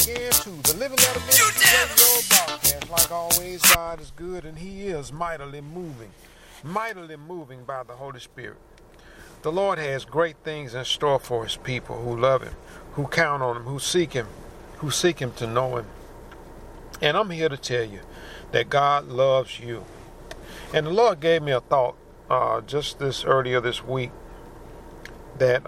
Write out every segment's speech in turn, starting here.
again to the Living Letter Ministry Radio broadcast. Like always, God is good and He is mightily moving by the Holy Spirit. The Lord has great things in store for His people who love Him, who count on Him, who seek Him to know Him. And I'm here to tell you that God loves you. And the Lord gave me a thought just earlier this week that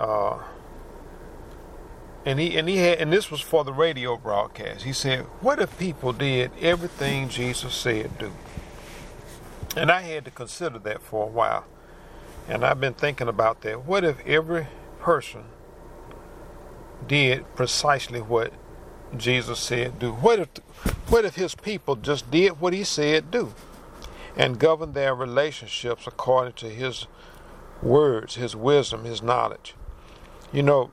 and this was for the radio broadcast. He said, what if people did everything Jesus said do? And I had to consider that for a while. And I've been thinking about that. What if every person did precisely what Jesus said do? What if His people just did what He said do and governed their relationships according to His words, His wisdom, His knowledge? You know,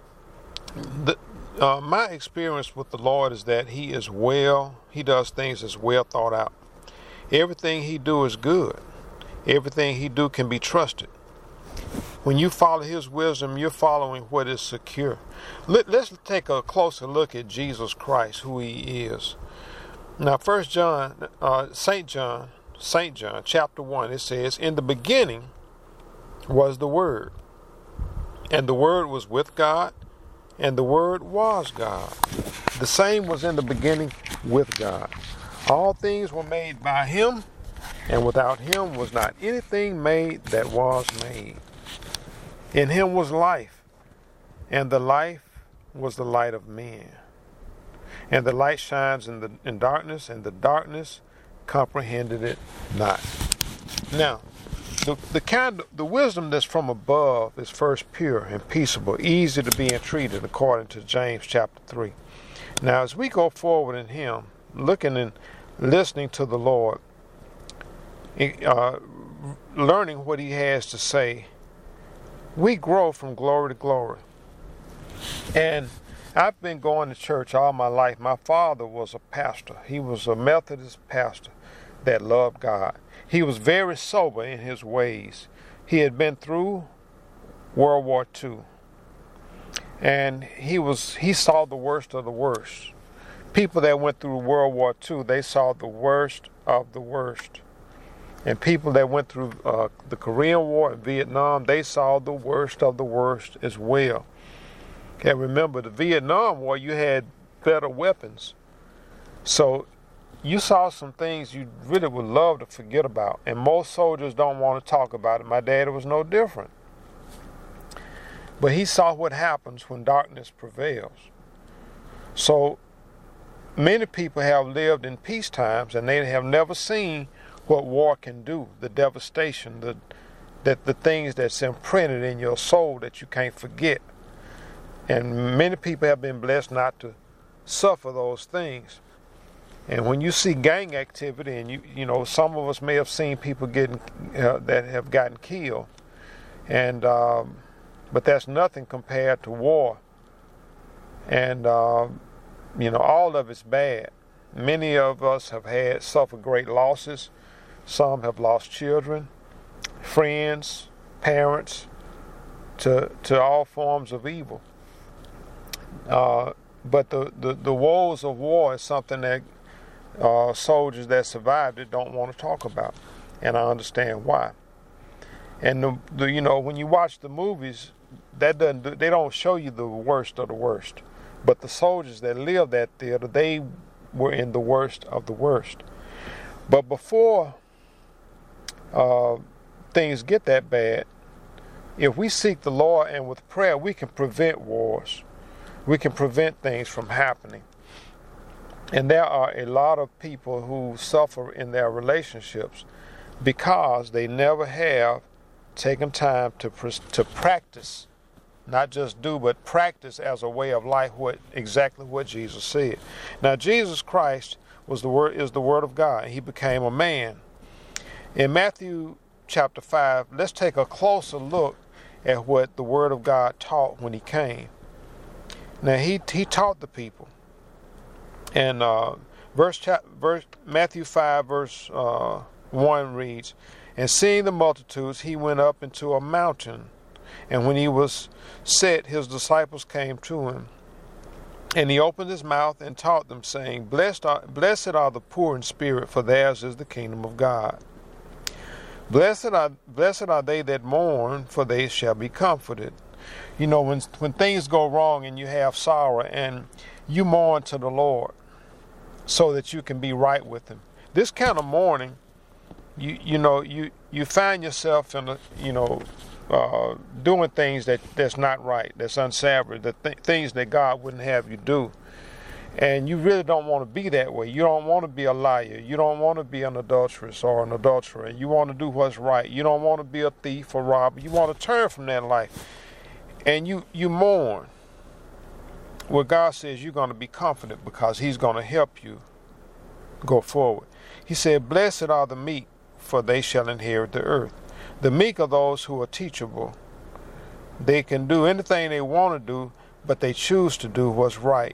my experience with the Lord is that He does things as well thought out. Everything He do is good. Everything He do can be trusted. When you follow His wisdom, you're following what is secure. Let's take a closer look at Jesus Christ, who He is. Now, St. John, chapter 1, it says, in the beginning was the Word, and the Word was with God, and the Word was God. The same was in the beginning with God. All things were made by Him, and without Him was not anything made that was made. In Him was life, and the life was the light of men. And the light shines in darkness, and the darkness comprehended it not. Now, the wisdom that's from above is first pure and peaceable, easy to be entreated, according to James chapter 3. Now, as we go forward in Him, looking and listening to the Lord, learning what He has to say, we grow from glory to glory. And I've been going to church all my life. My father was a pastor. He was a Methodist pastor that loved God. He was very sober in his ways. He had been through World War II. And he saw the worst of the worst. People that went through World War II, they saw the worst of the worst. And people that went through the Korean War and Vietnam, they saw the worst of the worst as well. And remember, the Vietnam War, you had better weapons. So you saw some things you really would love to forget about. And most soldiers don't want to talk about it. My dad was no different. But he saw what happens when darkness prevails. So many people have lived in peace times and they have never seen what war can do, the devastation, the things that's imprinted in your soul that you can't forget. And many people have been blessed not to suffer those things. And when you see gang activity, and you know, some of us may have seen people that have gotten killed, and but that's nothing compared to war. And you know, all of it's bad. Many of us have suffered great losses. Some have lost children, friends, parents, to all forms of evil. But the woes of war is something that soldiers that survived it don't want to talk about, and I understand why. And you know, when you watch the movies, they don't show you the worst of the worst, but the soldiers that lived that theater, they were in the worst of the worst. But before things get that bad, if we seek the Lord and with prayer, we can prevent wars. We can prevent things from happening. And there are a lot of people who suffer in their relationships because they never have taken time to practice, not just do, but practice as a way of life exactly what Jesus said. Now, Jesus Christ is the Word of God. He became a man. In Matthew chapter 5, let's take a closer look at what the Word of God taught when He came. Now, he taught the people. And Matthew 5, verse 1 reads, and seeing the multitudes, He went up into a mountain. And when He was set, His disciples came to Him. And he opened his mouth and taught them, saying, Blessed are the poor in spirit, for theirs is the kingdom of God. Blessed are they that mourn, for they shall be comforted. You know, when things go wrong and you have sorrow and you mourn to the Lord so that you can be right with him. This kind of mourning, you find yourself in doing things that's not right, that's unsavory, things that God wouldn't have you do. And you really don't want to be that way. You don't want to be a liar. You don't want to be an adulteress or an adulterer. You want to do what's right. You don't want to be a thief or robber. You want to turn from that life. And you mourn. Well, God says you're going to be confident because he's going to help you go forward. He said, Blessed are the meek, for they shall inherit the earth. The meek are those who are teachable. They can do anything they want to do, but they choose to do what's right.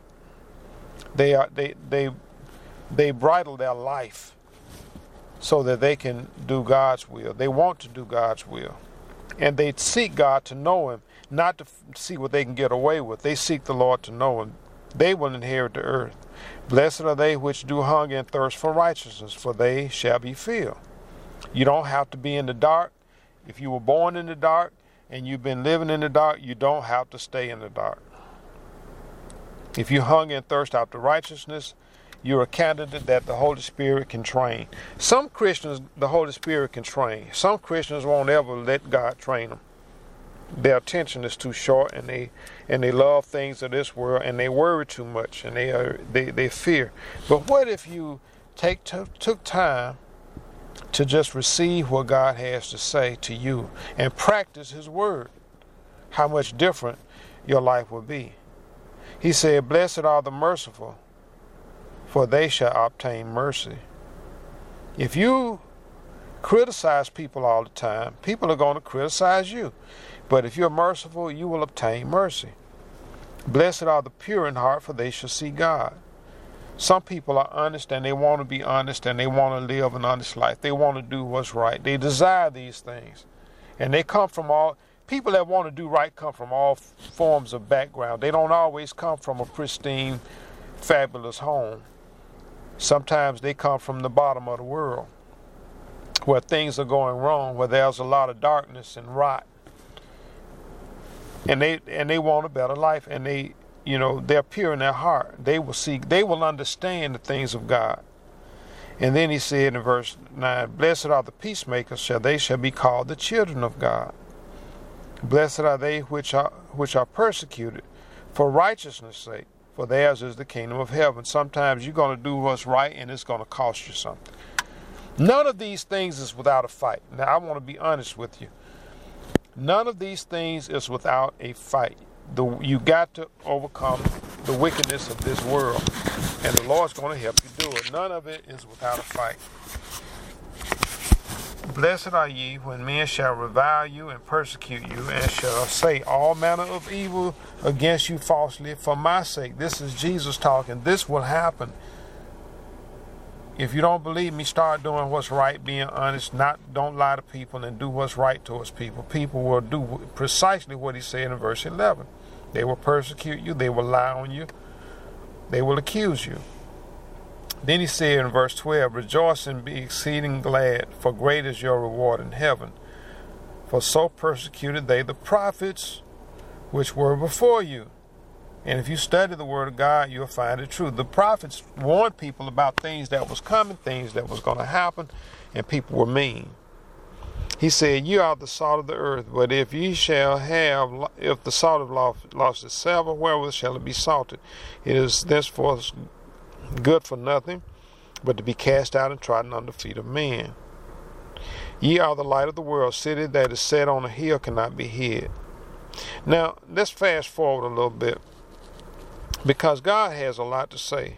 They bridle their life so that they can do God's will. They want to do God's will. And they seek God to know him, not to see what they can get away with. They seek the Lord to know him. They will inherit the earth. Blessed are they which do hunger and thirst for righteousness, for they shall be filled. You don't have to be in the dark. If you were born in the dark and you've been living in the dark, you don't have to stay in the dark. If you hunger and thirst after righteousness, you're a candidate that the Holy Spirit can train. Some Christians, the Holy Spirit can train. Some Christians won't ever let God train them. Their attention is too short, and they love things of this world, and they worry too much, and they fear. But what if you took time to just receive what God has to say to you and practice his word? How much different your life would be. He said, Blessed are the merciful, for they shall obtain mercy. If you criticize people all the time, people are going to criticize you. But if you're merciful, you will obtain mercy. Blessed are the pure in heart, for they shall see God. Some people are honest, and they want to be honest, and they want to live an honest life. They want to do what's right. They desire these things. And they come from people that want to do right come from all forms of background. They don't always come from a pristine, fabulous home. Sometimes they come from the bottom of the world, where things are going wrong, where there's a lot of darkness and rot. And they want a better life, and they're pure in their heart. They will understand the things of God. And then he said in verse 9, Blessed are the peacemakers, they shall be called the children of God. Blessed are they which are persecuted for righteousness' sake, for theirs is the kingdom of heaven. Sometimes you're going to do what's right, and it's going to cost you something. None of these things is without a fight. Now, I want to be honest with you. None of these things is without a fight. You got to overcome the wickedness of this world, and the Lord's going to help you do it. None of it is without a fight. Blessed are ye when men shall revile you and persecute you, and shall say all manner of evil against you falsely for my sake. This is Jesus talking. This will happen. If you don't believe me, start doing what's right, being honest, don't lie to people, and do what's right towards people. People will do precisely what he said in verse 11. They will persecute you, they will lie on you, they will accuse you. Then he said in verse 12, Rejoice and be exceeding glad, for great is your reward in heaven. For so persecuted they the prophets which were before you. And if you study the word of God, you'll find it true. The prophets warned people about things that was coming, things that was going to happen, and people were mean. He said, You are the salt of the earth, but if the salt have lost its savour, wherewith shall it be salted? It is thenceforth good for nothing, but to be cast out and trodden under the feet of men. Ye are the light of the world. City that is set on a hill cannot be hid. Now, let's fast forward a little bit, because God has a lot to say.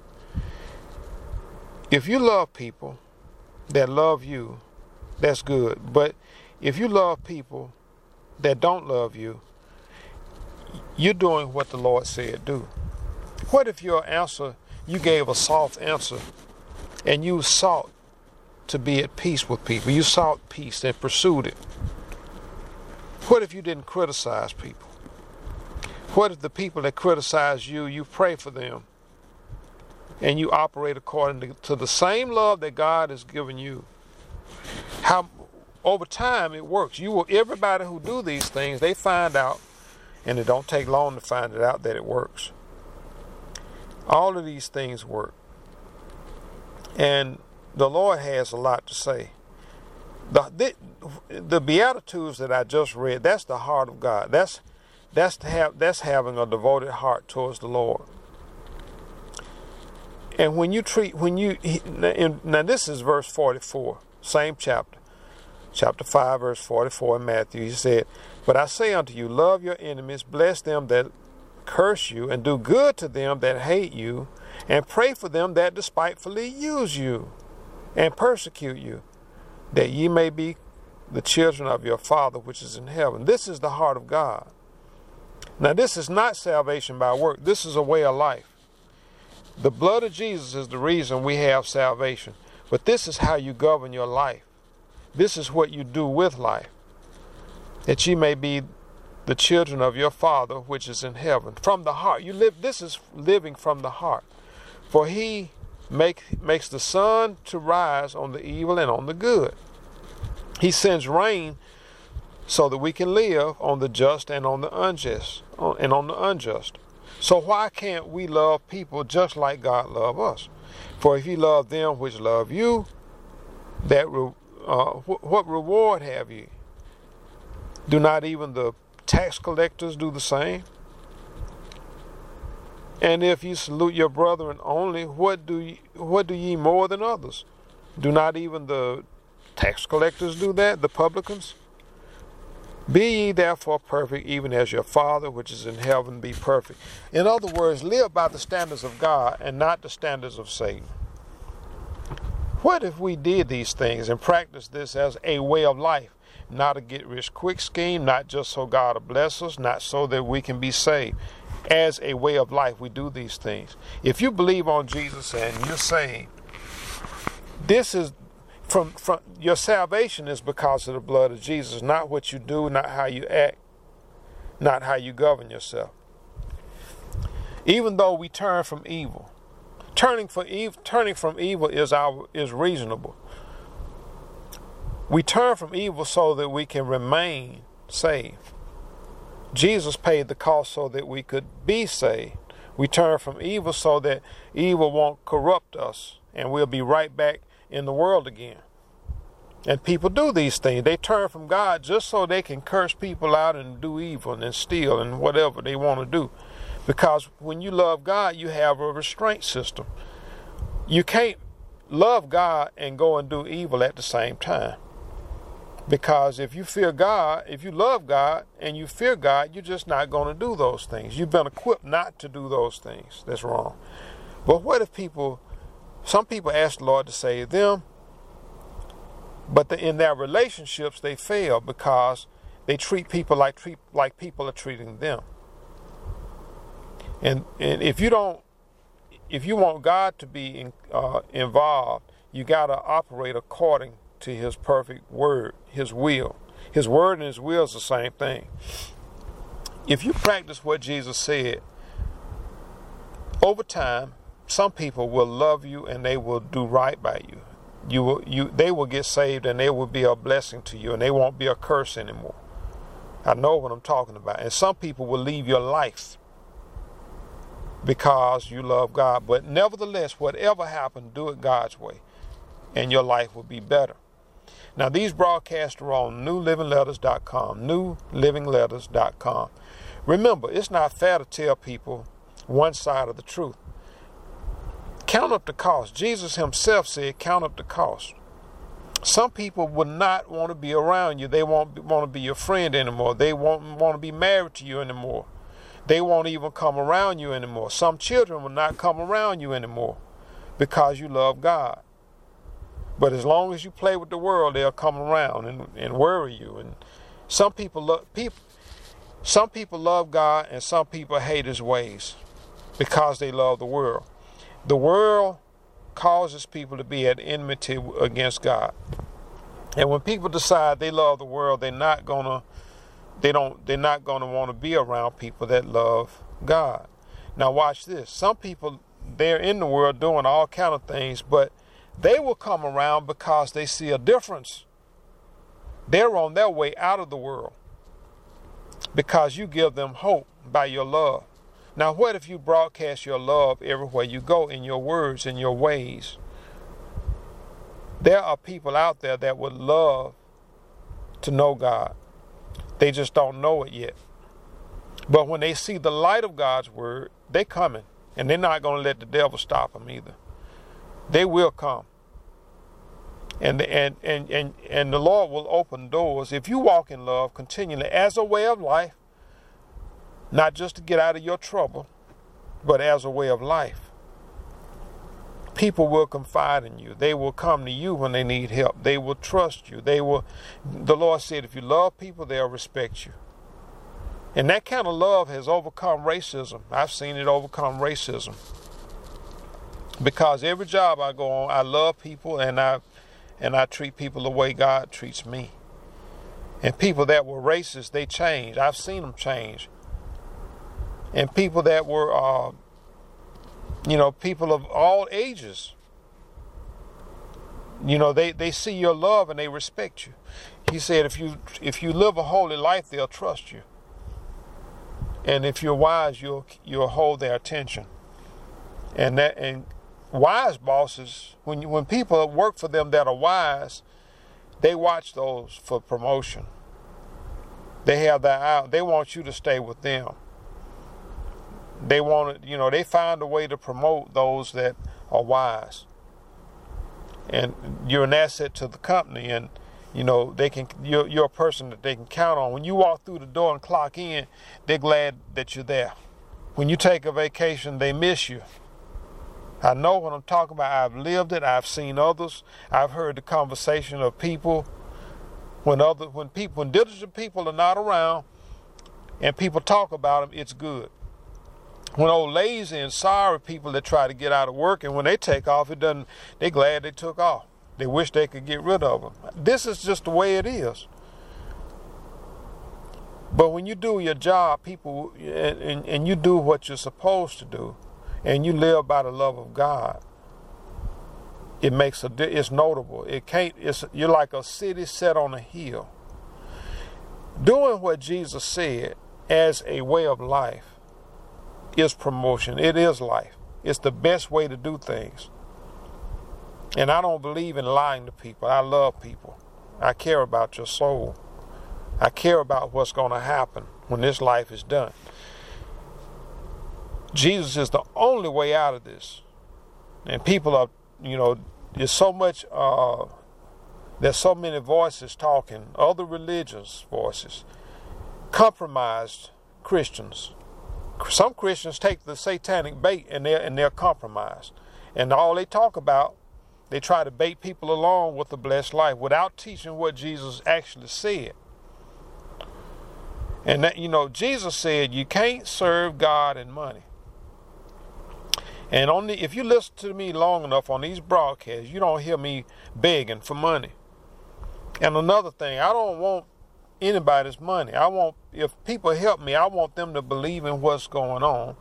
If you love people that love you, that's good. But if you love people that don't love you, you're doing what the Lord said do. What if your answer, you gave a soft answer, and you sought to be at peace with people? You sought peace and pursued it. What if you didn't criticize people? What if the people that criticize you, you pray for them and you operate according to the same love that God has given you? How over time it works. Everybody who do these things, they find out, and it don't take long to find it out that it works. All of these things work. And the Lord has a lot to say. The Beatitudes that I just read, that's the heart of God. That's having a devoted heart towards the Lord. And now this is verse 44, same chapter. Chapter 5, verse 44 in Matthew. He said, "But I say unto you, love your enemies, bless them that curse you, and do good to them that hate you, and pray for them that despitefully use you and persecute you, that ye may be the children of your Father which is in heaven." This is the heart of God. Now, this is not salvation by work. This is a way of life. The blood of Jesus is the reason we have salvation. But this is how you govern your life. This is what you do with life, that ye may be the children of your Father which is in heaven. From the heart. This is living from the heart. For he makes the sun to rise on the evil and on the good. He sends rain so that we can live on the just and on the unjust. So why can't we love people just like God loves us? For if you love them which love you, what reward have you? Do not even the tax collectors do the same? And if you salute your brethren only, what do ye more than others? Do not even the tax collectors do that, the publicans? Be ye therefore perfect, even as your Father which is in heaven be perfect. In other words, live by the standards of God and not the standards of Satan. What if we did these things and practiced this as a way of life? Not a get-rich-quick scheme, not just so God will bless us, not so that we can be saved. As a way of life, we do these things. If you believe on Jesus and you're saved, this is from your salvation is because of the blood of Jesus, not what you do, not how you act, not how you govern yourself. Even though we turn from evil, turning from evil is reasonable. We turn from evil so that we can remain saved. Jesus paid the cost so that we could be saved. We turn from evil so that evil won't corrupt us and we'll be right back in the world again. And people do these things. They turn from God just so they can curse people out and do evil and steal and whatever they want to do. Because when you love God, you have a restraint system. You can't love God and go and do evil at the same time. Because if you fear God, if you love God and you fear God, you're just not going to do those things. You've been equipped not to do those things. That's wrong. But what if some people ask the Lord to save them, but in their relationships they fail because they treat people like people are treating them. And if you want God to be involved, you got to operate according to His perfect word, His will. His word and His will is the same thing. If you practice what Jesus said, over time, some people will love you and they will do right by you. They will get saved and they will be a blessing to you and they won't be a curse anymore. I know what I'm talking about. And some people will leave your life because you love God. But nevertheless, whatever happens, do it God's way and your life will be better. Now, these broadcasts are on newlivingletters.com, newlivingletters.com. Remember, it's not fair to tell people one side of the truth. Count up the cost. Jesus himself said, count up the cost. Some people will not want to be around you. They won't want to be your friend anymore. They won't want to be married to you anymore. They won't even come around you anymore. Some children will not come around you anymore because you love God. But as long as you play with the world, they'll come around and worry you. And some people love God and some people hate His ways because they love the world. The world causes people to be at enmity against God. And when people decide they love the world, they're not going to they're not going to want to be around people that love God. Now watch this. Some people, they're in the world doing all kind of things, but they will come around because they see a difference. They're on their way out of the world because you give them hope by your love. Now, what if you broadcast your love everywhere you go, in your words, in your ways? There are people out there that would love to know God. They just don't know it yet. But when they see the light of God's word, they're coming. And they're not going to let the devil stop them either. They will come. And the Lord will open doors if you walk in love continually as a way of life. Not just to get out of your trouble, but as a way of life. People will confide in you. They will come to you when they need help. They will trust you. The Lord said, if you love people, they'll respect you. And that kind of love has overcome racism. I've seen it overcome racism. Because every job I go on, I love people and I treat people the way God treats me. And people that were racist, they changed. I've seen them change. And people that were, people of all ages, they see your love and they respect you. He said, if you live a holy life, they'll trust you. And if you're wise, you'll hold their attention. And wise bosses, when people work for them that are wise, they watch those for promotion. They have their eye. They want you to stay with them. They want to, they find a way to promote those that are wise. And you're an asset to the company, and you're a person that they can count on. When you walk through the door and clock in, they're glad that you're there. When you take a vacation, they miss you. I know what I'm talking about. I've lived it. I've seen others. I've heard the conversation of people when diligent people are not around and people talk about them, it's good. When old lazy and sorry people that try to get out of work, and when they take off, they're glad they took off. They wish they could get rid of them. This is just the way it is. But when you do your job, people, and you do what you're supposed to do, and you live by the love of God, it's notable. You're like a city set on a hill. Doing what Jesus said as a way of life is promotion. It is life. It's the best way to do things. And I don't believe in lying to people. I love people. I care about your soul. I care about what's going to happen when this life is done. Jesus is the only way out of this. And people are, there's so many voices talking, other religious voices, compromised Christians. Some Christians take the satanic bait and they're compromised. And all they talk about, they try to bait people along with the blessed life without teaching what Jesus actually said. And that, Jesus said you can't serve God and money. And if you listen to me long enough on these broadcasts, you don't hear me begging for money. And another thing, I don't want anybody's money. If people help me, I want them to believe in what's going on.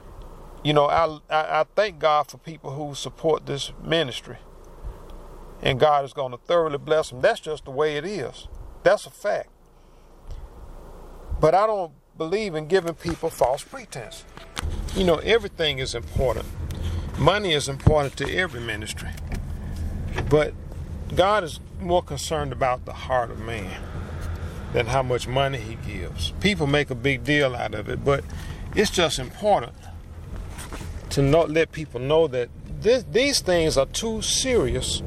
I thank God for people who support this ministry. And God is going to thoroughly bless them. That's just the way it is. That's a fact. But I don't believe in giving people false pretense. Everything is important. Money is important to every ministry. But God is more concerned about the heart of man than how much money he gives. People make a big deal out of it, but it's just important to let people know that these things are too serious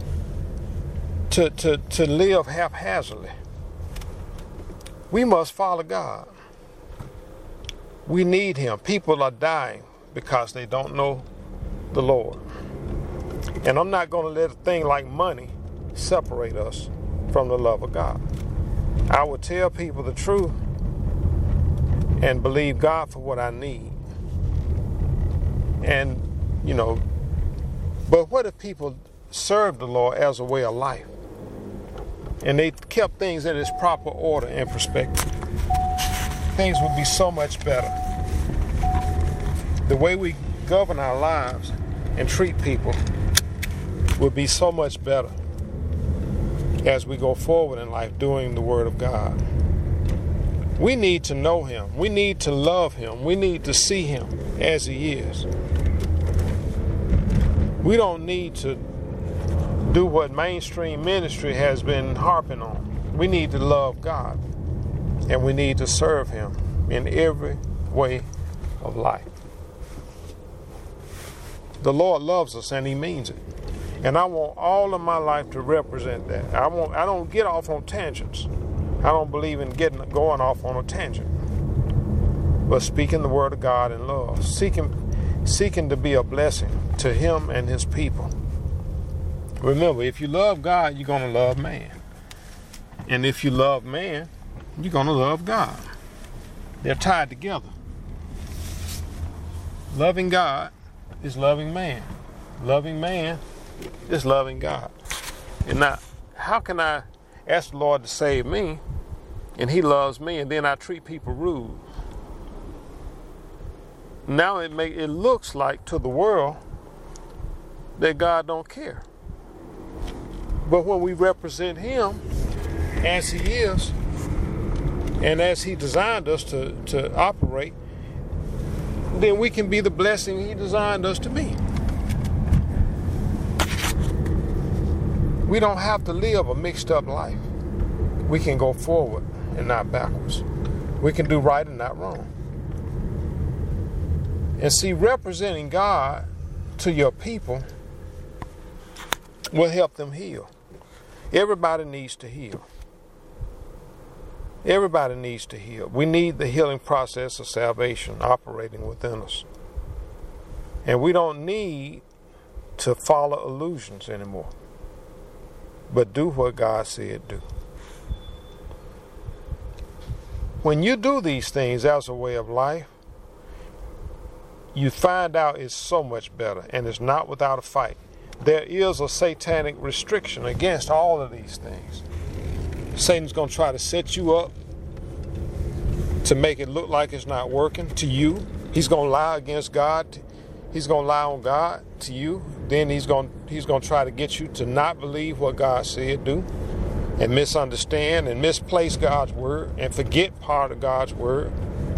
to live haphazardly. We must follow God. We need him. People are dying because they don't know the Lord. And I'm not going to let a thing like money separate us from the love of God. I will tell people the truth and believe God for what I need. And, but what if people serve the Lord as a way of life? And they kept things in its proper order and perspective. things would be so much better. The way we govern our lives and treat people would be so much better as we go forward in life doing the Word of God. We need to know Him. We need to love Him. We need to see Him as He is. We don't need to do what mainstream ministry has been harping on. We need to love God, and we need to serve Him in every way of life. The Lord loves us, and He means it. And I want all of my life to represent that. I don't get off on tangents. I don't believe in going off on a tangent. But speaking the word of God in love, seeking to be a blessing to Him and His people. Remember, if you love God, you're going to love man. And if you love man, you're going to love God. They're tied together. Loving God is loving man. Loving man is loving God. And now, how can I ask the Lord to save me, and He loves me, and then I treat people rude? Now it looks like to the world that God don't care. But when we represent Him as He is, and as He designed us to operate, then we can be the blessing He designed us to be. We don't have to live a mixed up life. We can go forward and not backwards. We can do right and not wrong. And see, representing God to your people will help them heal. Everybody needs to heal. Everybody needs to heal. We need the healing process of salvation operating within us. And we don't need to follow illusions anymore, but do what God said do. When you do these things as a way of life, you find out it's so much better, and it's not without a fight. There is a satanic restriction against all of these things. Satan's going to try to set you up to make it look like it's not working to you. He's going to lie against God. He's going to lie on God to you. Then he's going to try to get you to not believe what God said do, and misunderstand and misplace God's word and forget part of God's word.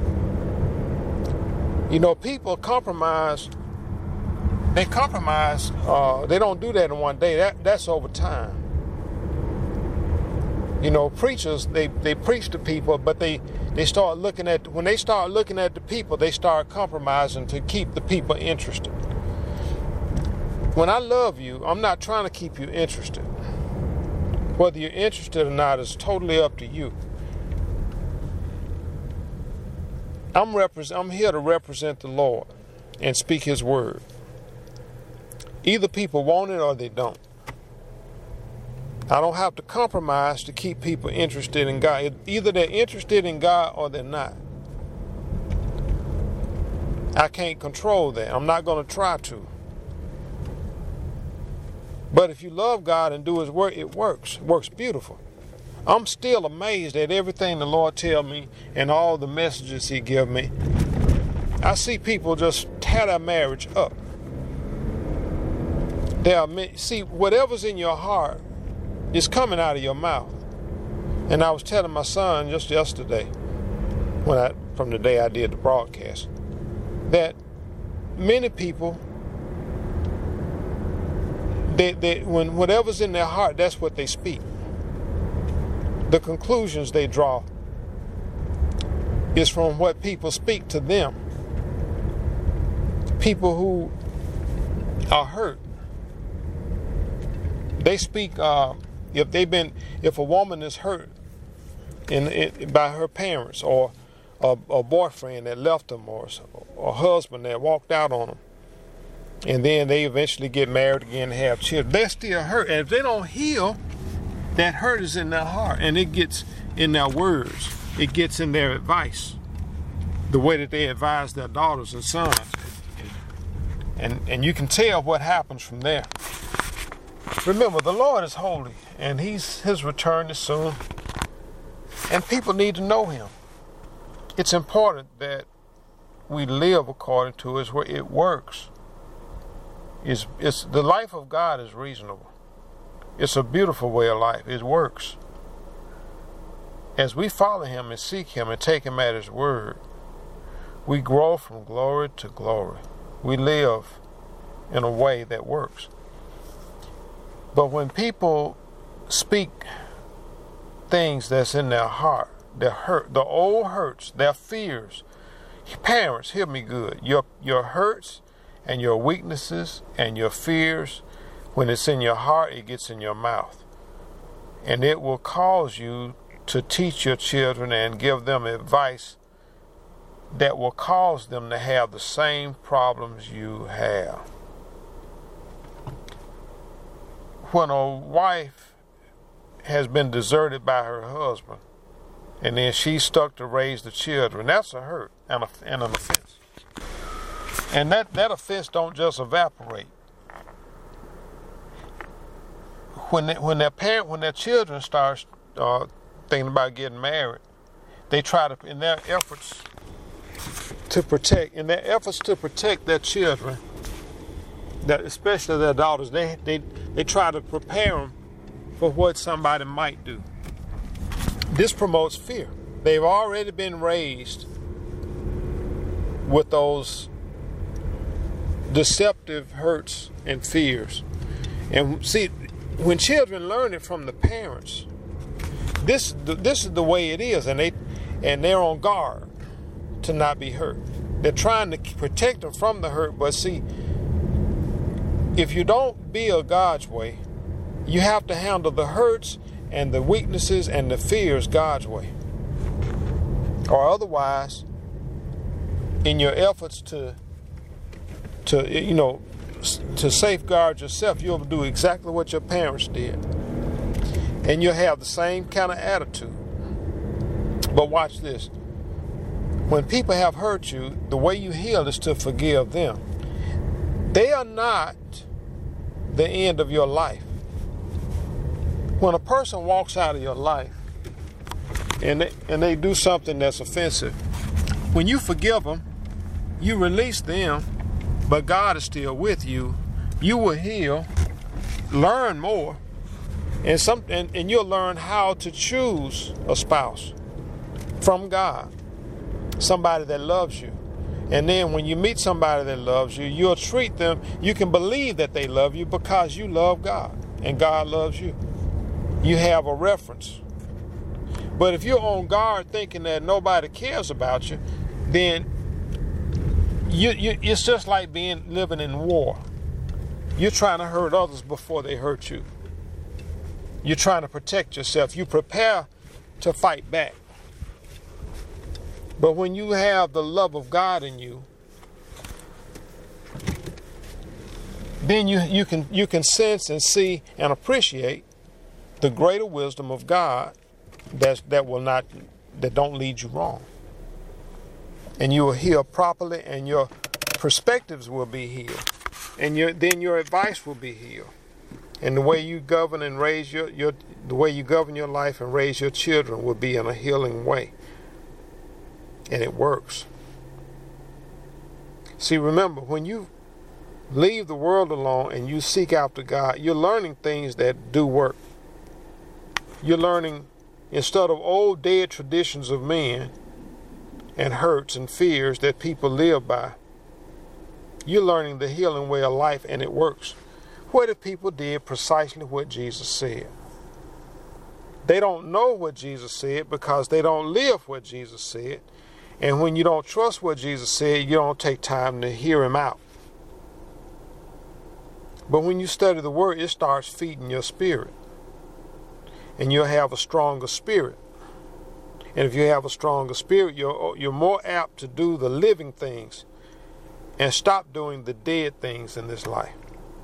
You know, people compromise. They compromise. They don't do that in one day. That's over time. You know, preachers, they preach to people, but when they start looking at the people, they start compromising to keep the people interested. When I love you, I'm not trying to keep you interested. Whether you're interested or not is totally up to you. I'm here to represent the Lord and speak His word. Either people want it or they don't. I don't have to compromise to keep people interested in God. Either they're interested in God or they're not. I can't control that. I'm not going to try to. But if you love God and do His work, it works. It works beautiful. I'm still amazed at everything the Lord tells me and all the messages He gives me. I see people just tear their marriage up. See, whatever's in your heart is coming out of your mouth. And I was telling my son just yesterday, from the day I did the broadcast, that many people, when whatever's in their heart, that's what they speak. The conclusions they draw is from what people speak to them. People who are hurt, they speak. If a woman is hurt by her parents, or a boyfriend that left them, or a husband that walked out on them, and then they eventually get married again and have children, they're still hurt. And if they don't heal, that hurt is in their heart, and it gets in their words. It gets in their advice, the way that they advise their daughters and sons. And you can tell what happens from there. Remember, the Lord is holy, and His return is soon. And people need to know Him. It's important that we live according to it where it works. It's the life of God is reasonable. It's a beautiful way of life. It works. As we follow him and seek him and take him at his word, we grow from glory to glory. We live in a way that works. But when people speak things that's in their heart, their hurt, the old hurts, their fears, parents, hear me good. Your hurts and your weaknesses and your fears, when it's in your heart, it gets in your mouth. And it will cause you to teach your children and give them advice that will cause them to have the same problems you have. When a wife has been deserted by her husband, and then she's stuck to raise the children, that's a hurt and an offense. And that offense don't just evaporate. When their children start thinking about getting married, they try to, in their efforts to protect their children, that especially their daughters, they try to prepare them for what somebody might do. This promotes fear. They've already been raised with those deceptive hurts and fears. And see, when children learn it from the parents, this is the way it is, and they're on guard to not be hurt. They're trying to protect them from the hurt, but see, if you don't build God's way, you have to handle the hurts and the weaknesses and the fears God's way. Or otherwise, in your efforts to safeguard yourself, you'll do exactly what your parents did. And you'll have the same kind of attitude. But watch this. When people have hurt you, the way you heal is to forgive them. They are not the end of your life. When a person walks out of your life and they do something that's offensive, when you forgive them, you release them, but God is still with you. You will heal, learn more, and you'll learn how to choose a spouse from God, somebody that loves you. And then when you meet somebody that loves you, you'll treat them, you can believe that they love you because you love God and God loves you. You have a reference. But if you're on guard thinking that nobody cares about you, then it's just like living in war. You're trying to hurt others before they hurt you. You're trying to protect yourself. You prepare to fight back. But when you have the love of God in you, then you can sense and see and appreciate the greater wisdom of God that don't lead you wrong. And you will heal properly, and your perspectives will be healed, and then your advice will be healed, and the way you govern and raise the way you govern your life and raise your children will be in a healing way, and it works. See, remember, when you leave the world alone and you seek after God, you're learning things that do work. You're learning, instead of old dead traditions of men and hurts and fears that people live by, you're learning the healing way of life, and it works. What if people did precisely what Jesus said? They don't know what Jesus said because they don't live what Jesus said. And when you don't trust what Jesus said, you don't take time to hear him out. But when you study the word, it starts feeding your spirit. And you'll have a stronger spirit. And if you have a stronger spirit, you're more apt to do the living things and stop doing the dead things in this life.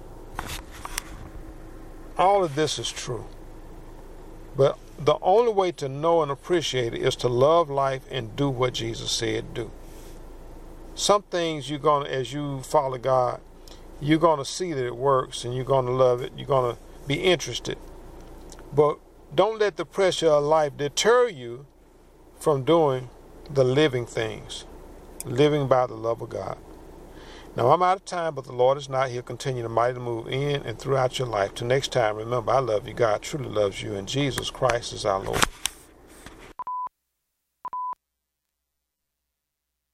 All of this is true. But the only way to know and appreciate it is to love life and do what Jesus said do. Some things as you follow God, you're going to see that it works, and you're going to love it. You're going to be interested. But don't let the pressure of life deter you from doing the living things, living by the love of God. Now, I'm out of time, but the Lord is not. He'll continue to mightily move in and throughout your life. Till next time, remember, I love you. God truly loves you, and Jesus Christ is our Lord.